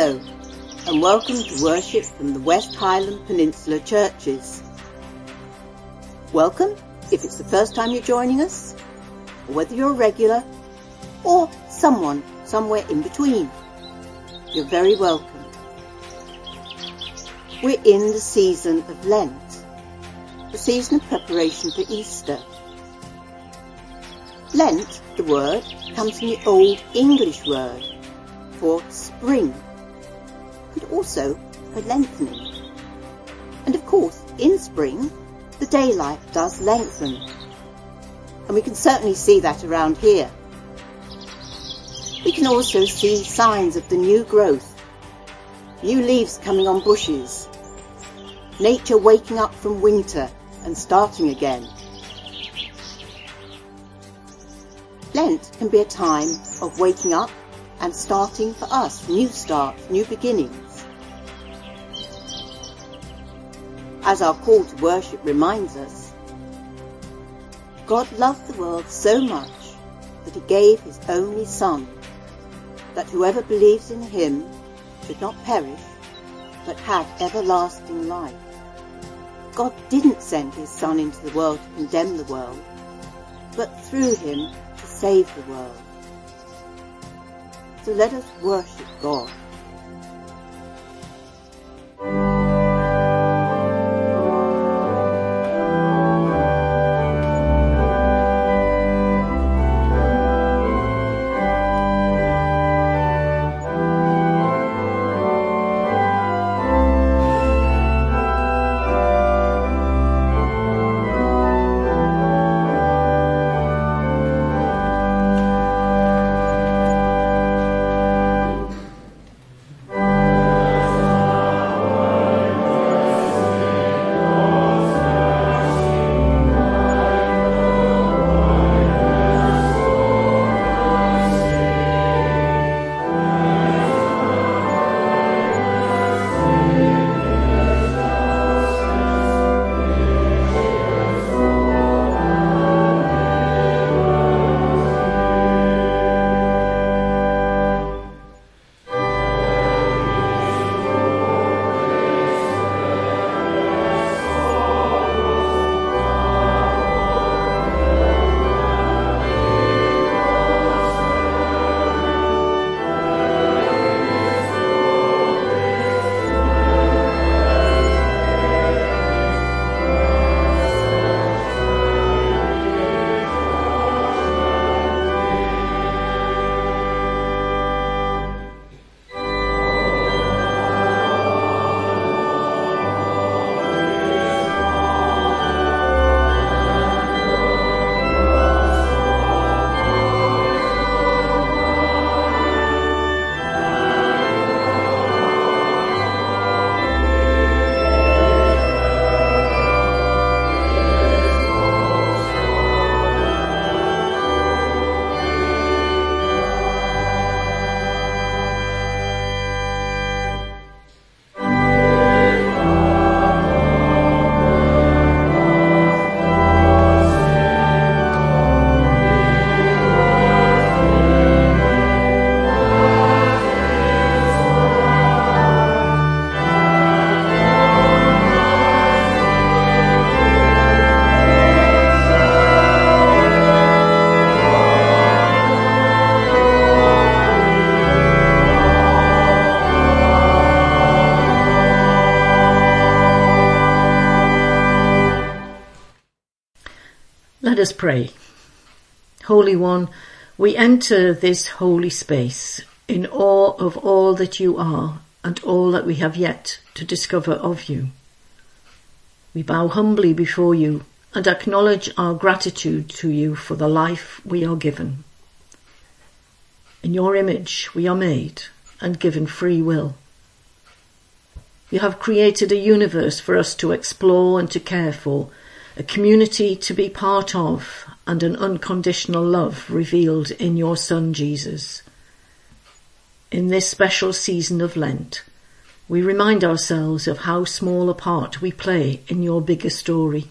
Hello, and welcome to worship from the West Highland Peninsula churches. Welcome if it's the first time you're joining us, or whether you're a regular, or someone somewhere in between. You're very welcome. We're in the season of Lent, the season of preparation for Easter. Lent, the word, comes from the Old English word for spring, and also for lengthening. And of course, in spring, the daylight does lengthen. And we can certainly see that around here. We can also see signs of the new growth, new leaves coming on bushes, nature waking up from winter and starting again. Lent can be a time of waking up and starting for us, new starts, new beginnings. As our call to worship reminds us, God loved the world so much that he gave his only Son, that whoever believes in him should not perish, but have everlasting life. God didn't send his Son into the world to condemn the world, but through him to save the world. So let us worship God. Let us pray. Holy One, we enter this holy space in awe of all that you are and all that we have yet to discover of you. We bow humbly before you and acknowledge our gratitude to you for the life we are given. In your image we are made and given free will. You have created a universe for us to explore and to care for, a community to be part of, and an unconditional love revealed in your Son Jesus. In this special season of Lent, we remind ourselves of how small a part we play in your bigger story.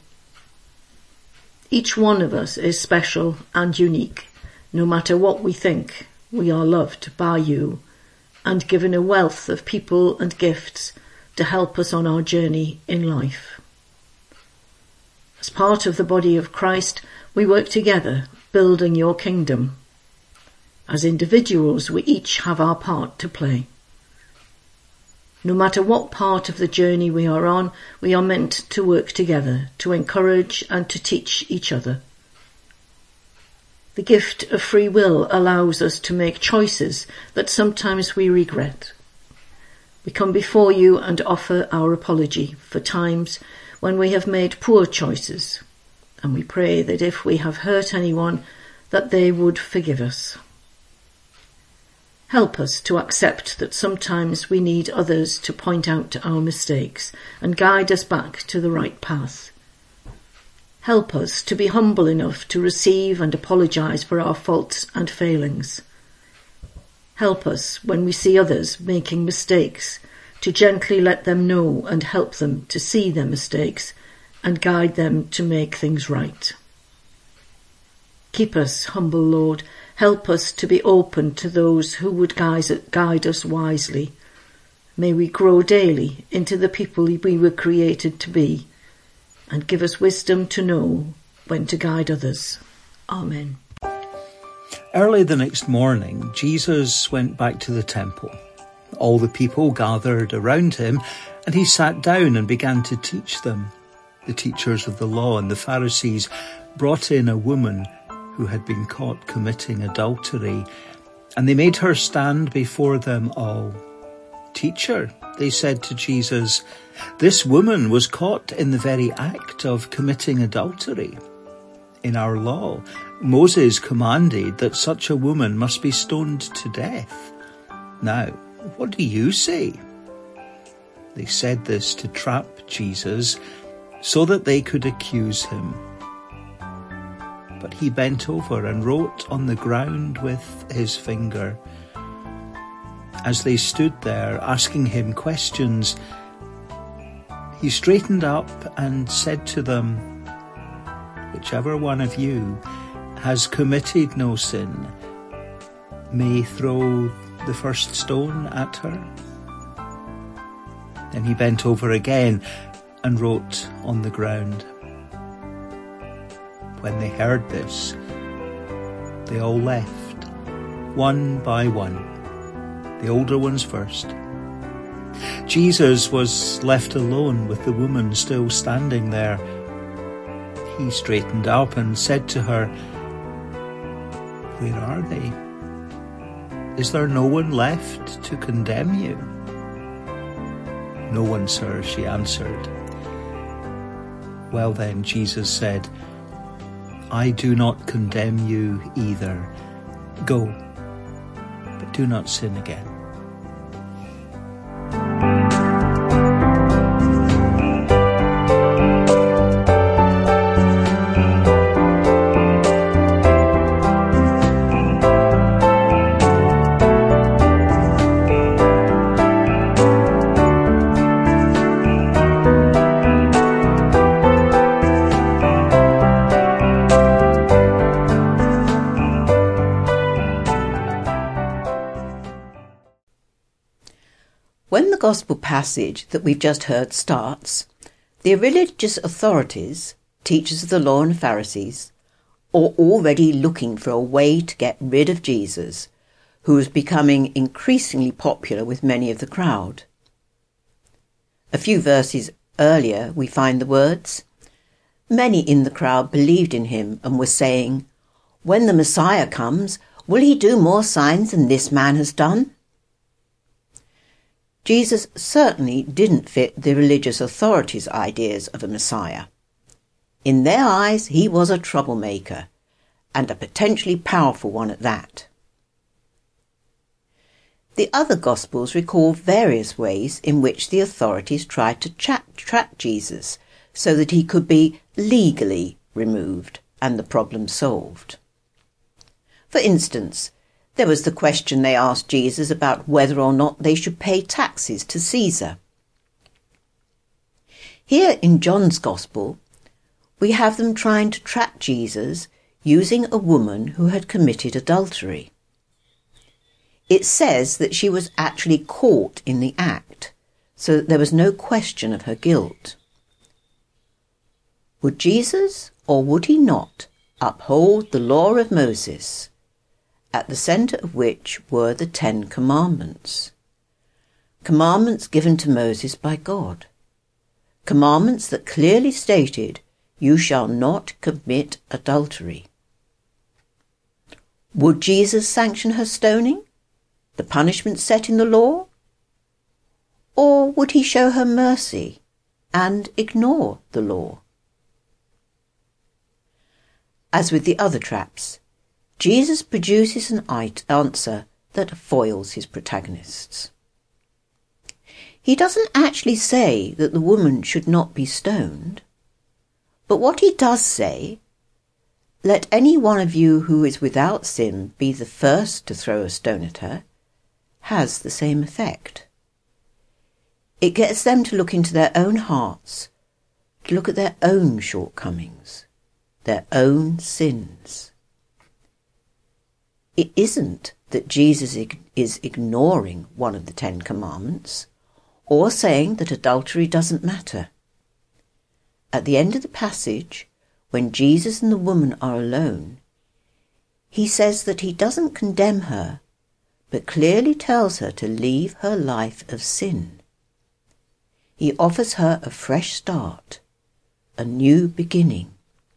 Each one of us is special and unique, no matter what we think. We are loved by you and given a wealth of people and gifts to help us on our journey in life. As part of the body of Christ, we work together, building your kingdom. As individuals, we each have our part to play. No matter what part of the journey we are on, we are meant to work together, to encourage and to teach each other. The gift of free will allows us to make choices that sometimes we regret. We come before you and offer our apology for times when we have made poor choices, and we pray that if we have hurt anyone, that they would forgive us. Help us to accept that sometimes we need others to point out our mistakes and guide us back to the right path. Help us to be humble enough to receive and apologise for our faults and failings. Help us, when we see others making mistakes, to gently let them know and help them to see their mistakes and guide them to make things right. Keep us humble, Lord. Help us to be open to those who would guide us wisely. May we grow daily into the people we were created to be, and give us wisdom to know when to guide others. Amen. Early the next morning, Jesus went back to the temple. All the people gathered around him, and he sat down and began to teach them. The teachers of the law and the Pharisees brought in a woman who had been caught committing adultery, and they made her stand before them all. "Teacher," they said to Jesus, "this woman was caught in the very act of committing adultery. In our law, Moses commanded that such a woman must be stoned to death. Now, what do you say?" They said this to trap Jesus so that they could accuse him. But he bent over and wrote on the ground with his finger. As they stood there asking him questions, he straightened up and said to them, "Whichever one of you has committed no sin may throw the first stone at her." Then he bent over again and wrote on the ground. When they heard this, they all left, one by one, the older ones first. Jesus was left alone with the woman still standing there. He straightened up and said to her, "Where are they? Is there no one left to condemn you?" "No one, sir," she answered. "Well then," Jesus said, "I do not condemn you either. Go, but do not sin again." When the Gospel passage that we've just heard starts, the religious authorities, teachers of the law and Pharisees, are already looking for a way to get rid of Jesus, who is becoming increasingly popular with many of the crowd. A few verses earlier we find the words, "Many in the crowd believed in him and were saying, 'When the Messiah comes, will he do more signs than this man has done?'" Jesus certainly didn't fit the religious authorities' ideas of a Messiah. In their eyes, he was a troublemaker, and a potentially powerful one at that. The other Gospels record various ways in which the authorities tried to trap Jesus so that he could be legally removed and the problem solved. For instance, there was the question they asked Jesus about whether or not they should pay taxes to Caesar. Here in John's Gospel, we have them trying to trap Jesus using a woman who had committed adultery. It says that she was actually caught in the act, so that there was no question of her guilt. Would Jesus, or would he not, uphold the law of Moses, at the centre of which were the 10 Commandments? Commandments given to Moses by God. Commandments that clearly stated, "You shall not commit adultery." Would Jesus sanction her stoning, the punishment set in the law? Or would he show her mercy and ignore the law? As with the other traps, Jesus produces an answer that foils his protagonists. He doesn't actually say that the woman should not be stoned, but what he does say, "Let any one of you who is without sin be the first to throw a stone at her," has the same effect. It gets them to look into their own hearts, to look at their own shortcomings, their own sins. It isn't that Jesus is ignoring one of the 10 Commandments, or saying that adultery doesn't matter. At the end of the passage, when Jesus and the woman are alone, he says that he doesn't condemn her, but clearly tells her to leave her life of sin. He offers her a fresh start, a new beginning.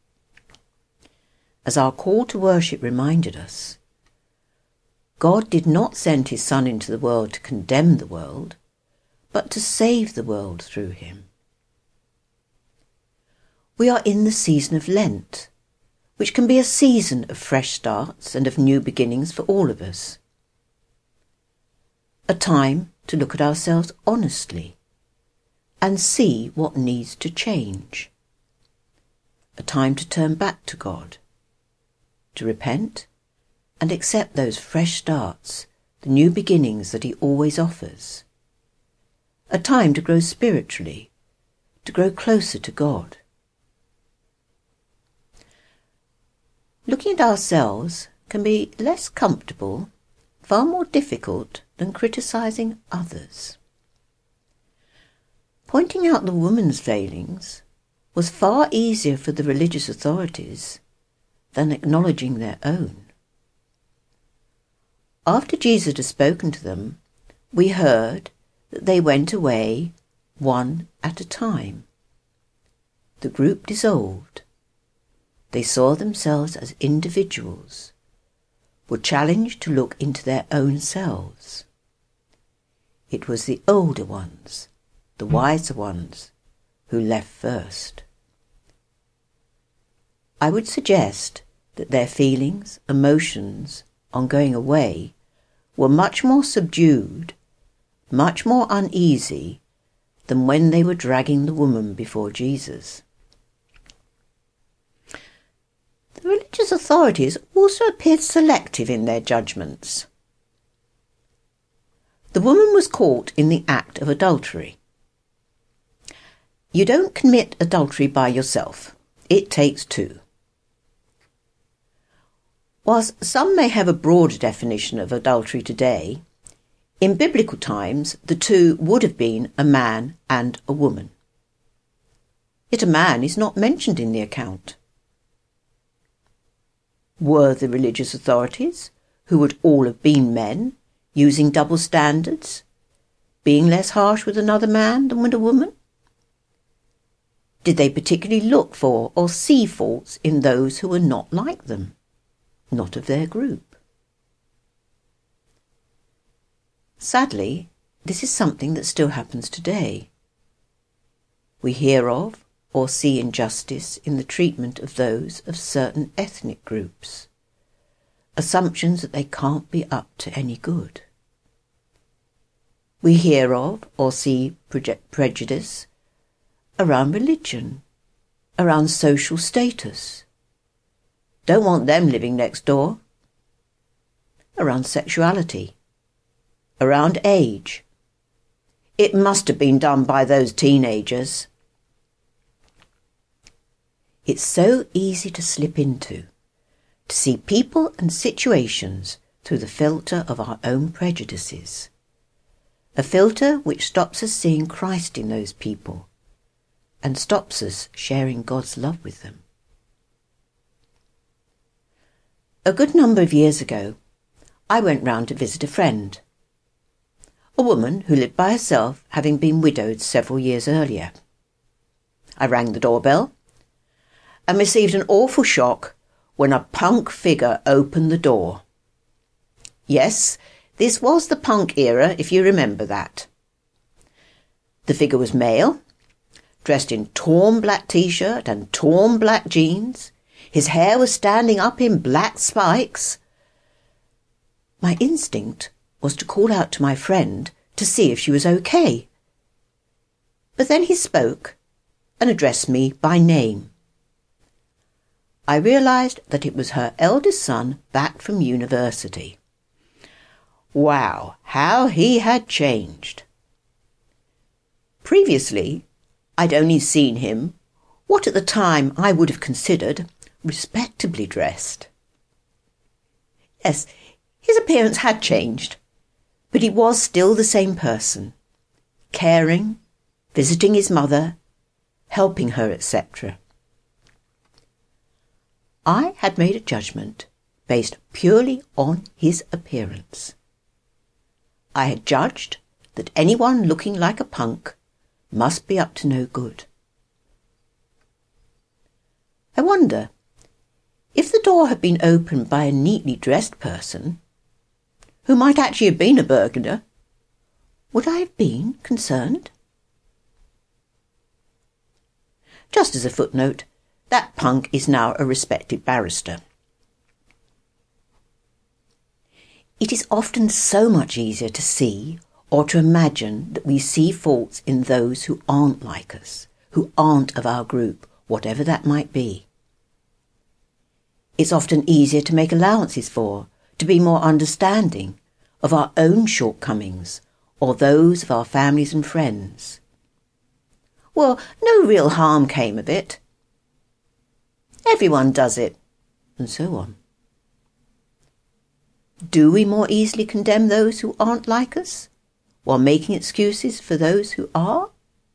As our call to worship reminded us, God did not send his Son into the world to condemn the world, but to save the world through him. We are in the season of Lent, which can be a season of fresh starts and of new beginnings for all of us. A time to look at ourselves honestly and see what needs to change. A time to turn back to God, to repent and accept those fresh starts, the new beginnings that he always offers. A time to grow spiritually, to grow closer to God. Looking at ourselves can be less comfortable, far more difficult than criticising others. Pointing out the woman's failings was far easier for the religious authorities than acknowledging their own. After Jesus had spoken to them, we heard that they went away one at a time. The group dissolved. They saw themselves as individuals, were challenged to look into their own selves. It was the older ones, the wiser ones, who left first. I would suggest that their feelings, emotions on going away were much more subdued, much more uneasy than when they were dragging the woman before Jesus. The religious authorities also appeared selective in their judgments. The woman was caught in the act of adultery. You don't commit adultery by yourself. It takes 2. Whilst some may have a broader definition of adultery today, in biblical times the 2 would have been a man and a woman. Yet a man is not mentioned in the account. Were the religious authorities, who would all have been men, using double standards, being less harsh with another man than with a woman? Did they particularly look for or see faults in those who were not like them, not of their group? Sadly, this is something that still happens today. We hear of or see injustice in the treatment of those of certain ethnic groups, assumptions that they can't be up to any good. We hear of or see prejudice around religion, around social status. Don't want them living next door. Around sexuality, around age. It must have been done by those teenagers. It's so easy to slip into, to see people and situations through the filter of our own prejudices. A filter which stops us seeing Christ in those people and stops us sharing God's love with them. A good number of years ago, I went round to visit a friend, a woman who lived by herself, having been widowed several years earlier. I rang the doorbell and received an awful shock when a punk figure opened the door. Yes, this was the punk era, if you remember that. The figure was male, dressed in torn black t-shirt and torn black jeans. His hair was standing up in black spikes. My instinct was to call out to my friend to see if she was okay. But then he spoke and addressed me by name. I realised that it was her eldest son back from university. Wow, how he had changed. Previously, I'd only seen him, what at the time I would have considered, respectably dressed. Yes, his appearance had changed, but he was still the same person, caring, visiting his mother, helping her, etc. I had made a judgment based purely on his appearance. I had judged that anyone looking like a punk must be up to no good. I wonder, if the door had been opened by a neatly dressed person, who might actually have been a burglar, would I have been concerned? Just as a footnote, that punk is now a respected barrister. It is often so much easier to see or to imagine that we see faults in those who aren't like us, who aren't of our group, whatever that might be. It's often easier to make allowances for, to be more understanding of our own shortcomings or those of our families and friends. Well, no real harm came of it. Everyone does it, and so on. Do we more easily condemn those who aren't like us, while making excuses for those who are?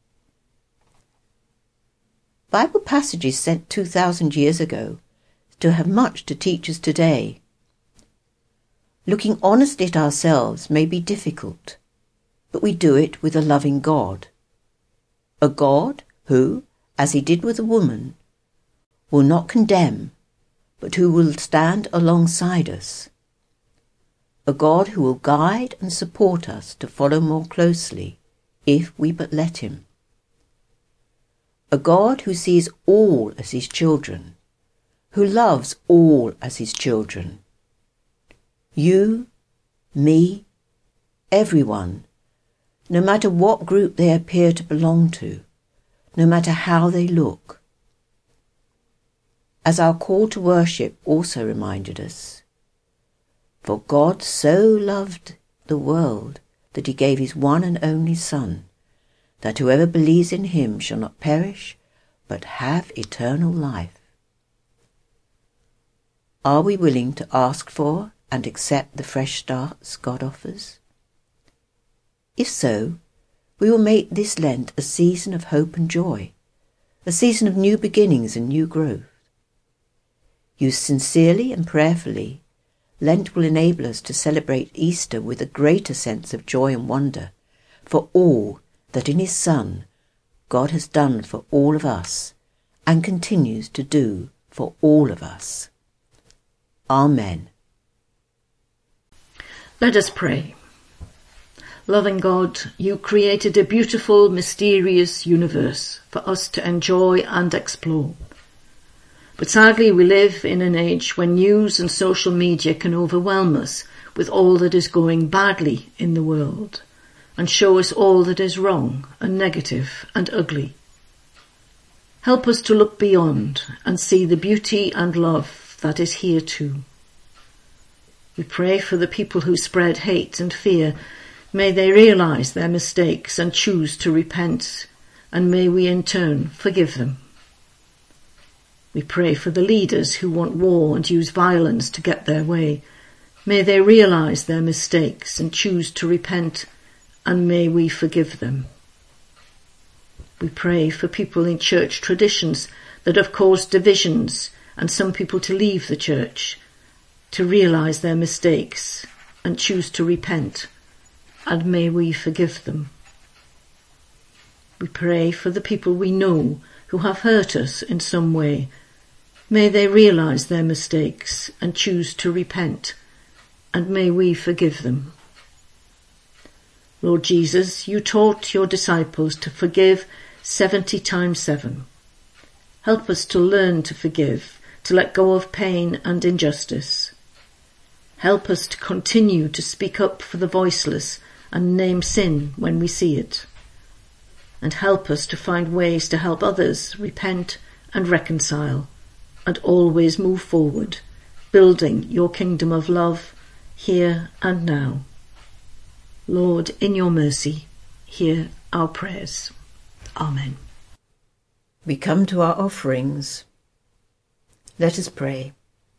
Bible passages sent 2,000 years ago still have much to teach us today. Looking honestly at ourselves may be difficult, but we do it with a loving God. A God who, as he did with the woman, will not condemn, but who will stand alongside us. A God who will guide and support us to follow more closely, if we but let him. A God who sees all as his children, who loves all as his children. You, me, everyone, no matter what group they appear to belong to, no matter how they look. As our call to worship also reminded us, for God so loved the world that he gave his one and only Son, that whoever believes in him shall not perish, but have eternal life. Are we willing to ask for and accept the fresh starts God offers? If so, we will make this Lent a season of hope and joy, a season of new beginnings and new growth. Used sincerely and prayerfully, Lent will enable us to celebrate Easter with a greater sense of joy and wonder for all that in his Son God has done for all of us and continues to do for all of us. Amen. Let us pray. Loving God, you created a beautiful, mysterious universe for us to enjoy and explore. But sadly, we live in an age when news and social media can overwhelm us with all that is going badly in the world and show us all that is wrong and negative and ugly. Help us to look beyond and see the beauty and love that is here too. We pray for the people who spread hate and fear. May they realise their mistakes and choose to repent, and may we in turn forgive them. We pray for the leaders who want war and use violence to get their way. May they realise their mistakes and choose to repent, and may we forgive them. We pray for people in church traditions that have caused divisions and some people to leave the church, to realise their mistakes and choose to repent, and may we forgive them. We pray for the people we know who have hurt us in some way. May they realise their mistakes and choose to repent, and may we forgive them. Lord Jesus, you taught your disciples to forgive 70 times 7. Help us to learn to forgive, to let go of pain and injustice. Help us to continue to speak up for the voiceless and name sin when we see it. And help us to find ways to help others repent and reconcile, and always move forward, building your kingdom of love here and now. Lord, in your mercy, hear our prayers. Amen. We come to our offerings. Let us pray.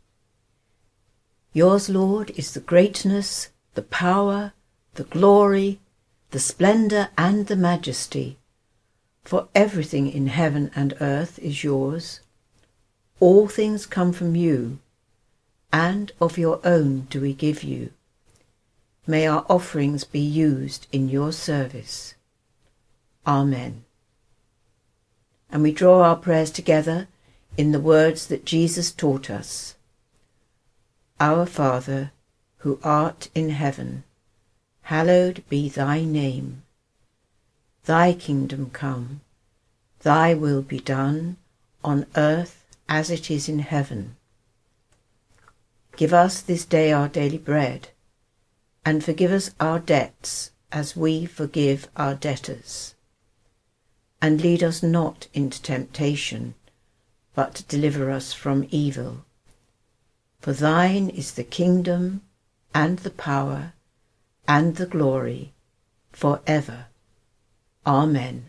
Yours, Lord, is the greatness, the power, the glory, the splendour and the majesty. For everything in heaven and earth is yours. All things come from you, and of your own do we give you. May our offerings be used in your service. Amen. And we draw our prayers together in the words that Jesus taught us. Our Father, who art in heaven, hallowed be thy name. Thy kingdom come, thy will be done, on earth as it is in heaven. Give us this day our daily bread, and forgive us our debts as we forgive our debtors. And lead us not into temptation, but deliver us from evil. For thine is the kingdom, and the power, and the glory, for ever. Amen.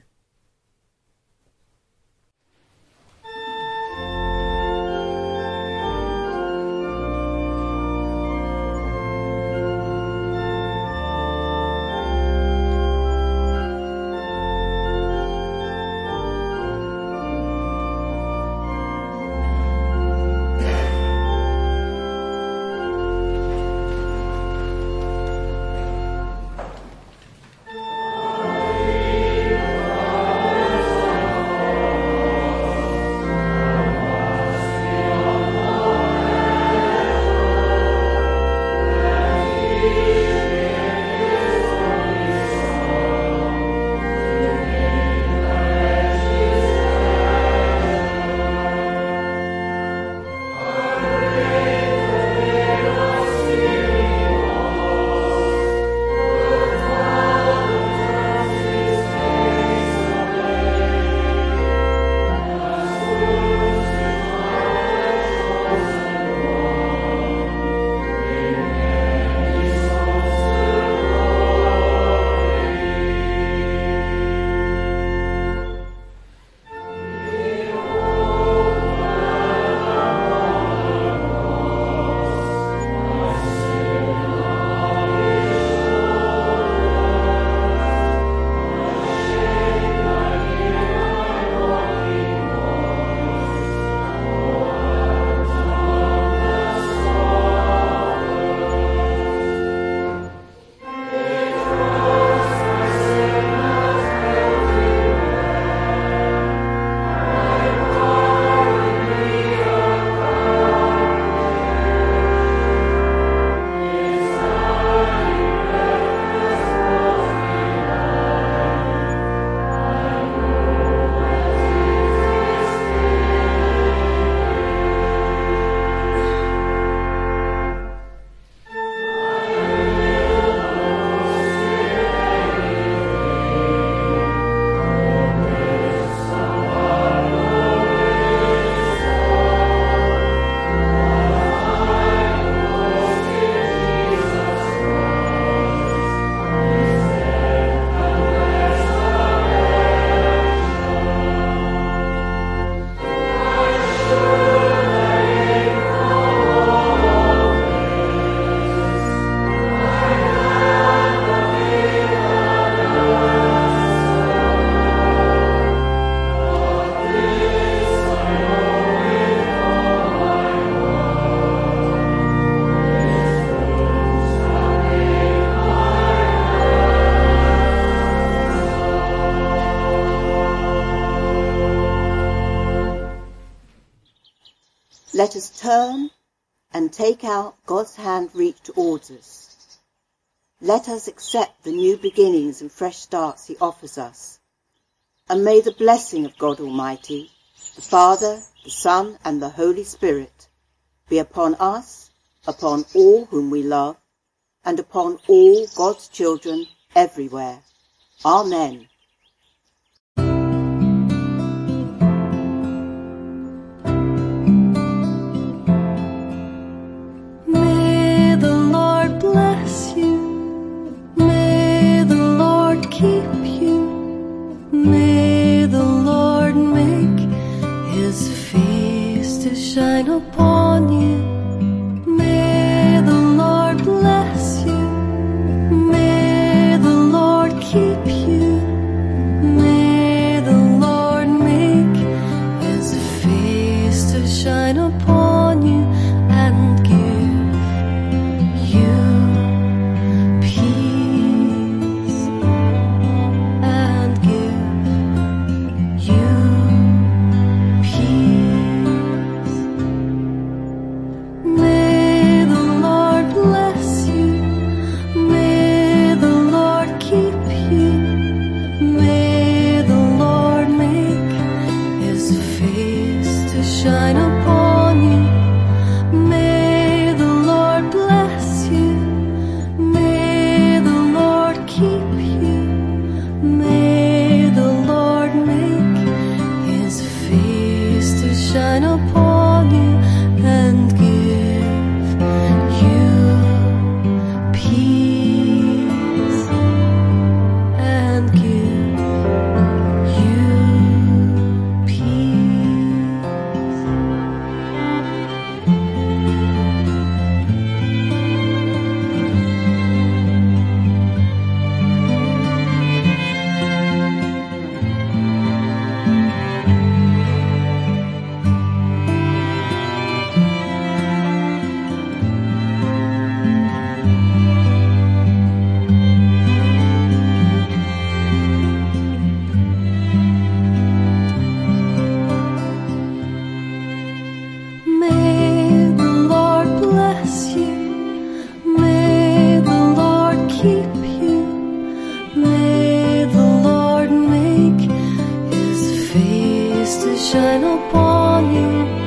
Let us turn and take out God's hand reach towards us. Let us accept the new beginnings and fresh starts he offers us. And may the blessing of God Almighty, the Father, the Son, and the Holy Spirit be upon us, upon all whom we love, and upon all God's children everywhere. Amen. May the Lord bless you. May the Lord keep you. May the Lord make his face to shine upon you. May the Lord bless you. May the Lord keep you. May the Lord make his face to shine upon you and give you peace and give you peace. May the Lord bless you. May the Lord keep you. May the Lord make his face to shine upon you. May the Lord bless you. May the Lord keep you. May the Lord make his face to shine upon you and give you peace and give you peace. May the Lord bless you. May the Lord keep you. May the Lord make his face to shine upon you